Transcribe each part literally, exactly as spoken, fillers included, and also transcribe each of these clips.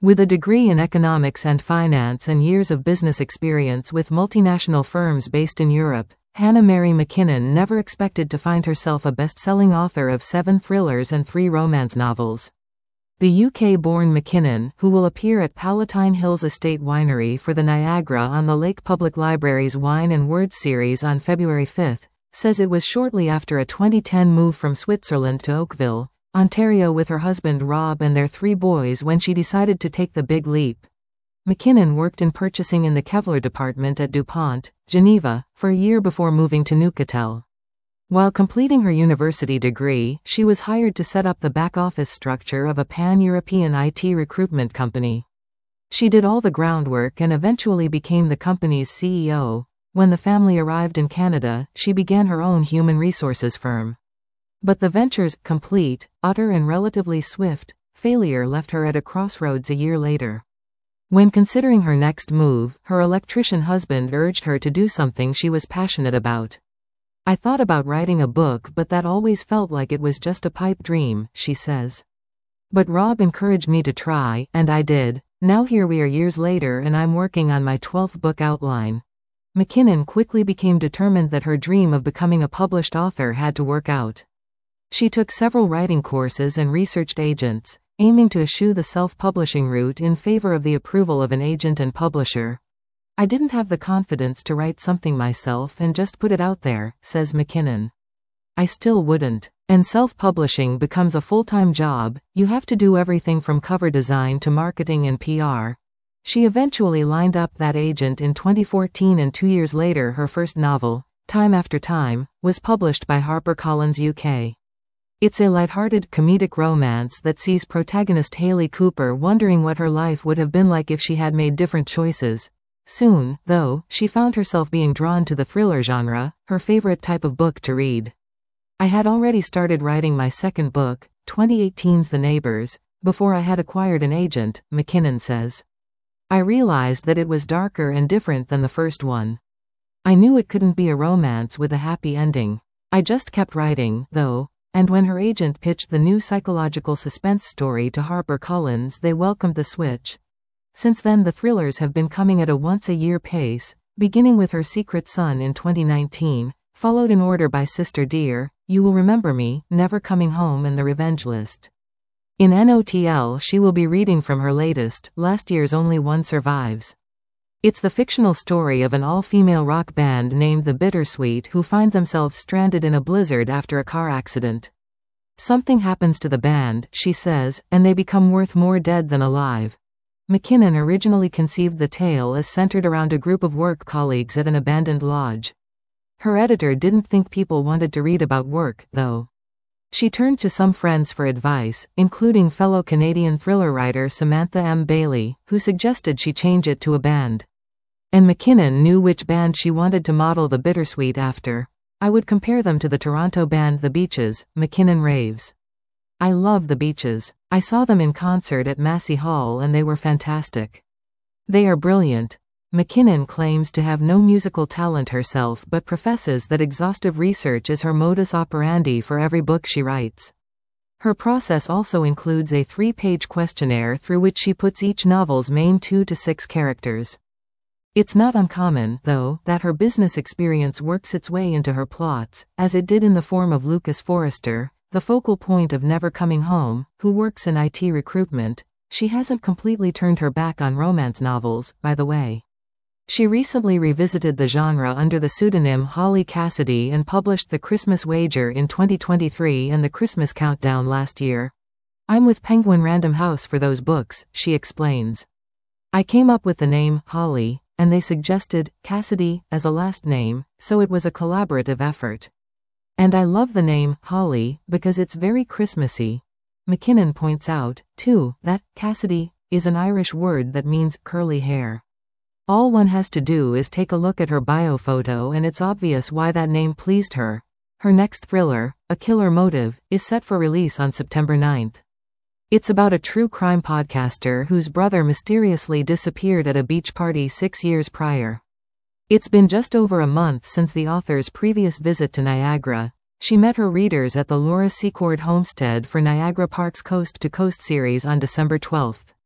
With a degree in economics and finance and years of business experience with multinational firms based in Europe, Hannah Mary McKinnon never expected to find herself a best-selling author of seven thrillers and three romance novels. The U K-born McKinnon, who will appear at Palatine Hills Estate Winery for the Niagara-on-the-Lake Public Library's Wine and Words series on February fifth, says it was shortly after a twenty ten move from Switzerland to Oakville, Ontario with her husband Rob and their three boys when she decided to take the big leap. McKinnon worked in purchasing in the Kevlar department at DuPont, Geneva, for a year before moving to Neuchâtel. While completing her university degree, she was hired to set up the back-office structure of a pan-European I T recruitment company. She did all the groundwork and eventually became the company's C E O. When the family arrived in Canada, she began her own human resources firm. But the venture's complete, utter and relatively swift failure left her at a crossroads a year later. When considering her next move, her electrician husband urged her to do something she was passionate about. "I thought about writing a book, but that always felt like it was just a pipe dream," she says. "But Rob encouraged me to try, and I did. Now here we are years later and I'm working on my twelfth book outline." McKinnon quickly became determined that her dream of becoming a published author had to work out. She took several writing courses and researched agents, aiming to eschew the self-publishing route in favor of the approval of an agent and publisher. "I didn't have the confidence to write something myself and just put it out there," says McKinnon. "I still wouldn't. And self-publishing becomes a full-time job. You have to do everything from cover design to marketing and P R." She eventually lined up that agent in twenty fourteen and two years later her first novel, Time After Time, was published by HarperCollins U K. It's a lighthearted, comedic romance that sees protagonist Hayley Cooper wondering what her life would have been like if she had made different choices. Soon, though, she found herself being drawn to the thriller genre, her favorite type of book to read. "I had already started writing my second book, twenty eighteen's The Neighbors, before I had acquired an agent," McKinnon says. "I realized that it was darker and different than the first one. I knew it couldn't be a romance with a happy ending. I just kept writing, though." And when her agent pitched the new psychological suspense story to HarperCollins, they welcomed the switch. Since then the thrillers have been coming at a once-a-year pace, beginning with Her Secret Son in twenty nineteen, followed in order by Sister Dear, You Will Remember Me, Never Coming Home and The Revenge List. In N O T L she will be reading from her latest, last year's Only One Survives. It's the fictional story of an all-female rock band named the Bittersweet who find themselves stranded in a blizzard after a car accident. "Something happens to the band," she says, "and they become worth more dead than alive." McKinnon originally conceived the tale as centered around a group of work colleagues at an abandoned lodge. Her editor didn't think people wanted to read about work, though. She turned to some friends for advice, including fellow Canadian thriller writer Samantha M. Bailey, who suggested she change it to a band. And McKinnon knew which band she wanted to model the Bittersweet after. "I would compare them to the Toronto band The Beaches," McKinnon raves. "I love The Beaches. I saw them in concert at Massey Hall and they were fantastic. They are brilliant." McKinnon claims to have no musical talent herself but professes that exhaustive research is her modus operandi for every book she writes. Her process also includes a three-page questionnaire through which she puts each novel's main two to six characters. It's not uncommon, though, that her business experience works its way into her plots, as it did in the form of Lucas Forrester, the focal point of Never Coming Home, who works in I T recruitment. She hasn't completely turned her back on romance novels, by the way. She recently revisited the genre under the pseudonym Holly Cassidy and published The Christmas Wager in twenty twenty-three and The Christmas Countdown last year. "I'm with Penguin Random House for those books," she explains. "I came up with the name Holly, and they suggested Cassidy as a last name, so it was a collaborative effort. And I love the name Holly because it's very Christmassy." McKinnon points out, too, that Cassidy is an Irish word that means curly hair. All one has to do is take a look at her bio photo and it's obvious why that name pleased her. Her next thriller, A Killer Motive, is set for release on September ninth. It's about a true crime podcaster whose brother mysteriously disappeared at a beach party six years prior. It's been just over a month since the author's previous visit to Niagara. She met her readers at the Laura Secord homestead for Niagara Park's Coast to Coast series on December twelfth.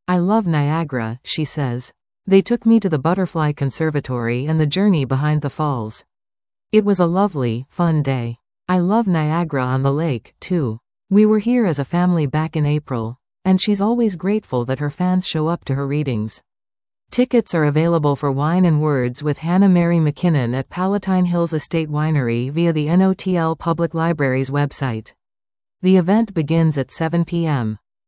I love Niagara, she says. They took me to the Butterfly Conservatory and the journey behind the falls. It was a lovely, fun day. I love Niagara on the lake, too. We were here as a family back in April. And she's always grateful that her fans show up to her readings. Tickets are available for Wine and Words with Hannah Mary McKinnon at Palatine Hills Estate Winery via the N O T L Public Library's website. The event begins at seven p m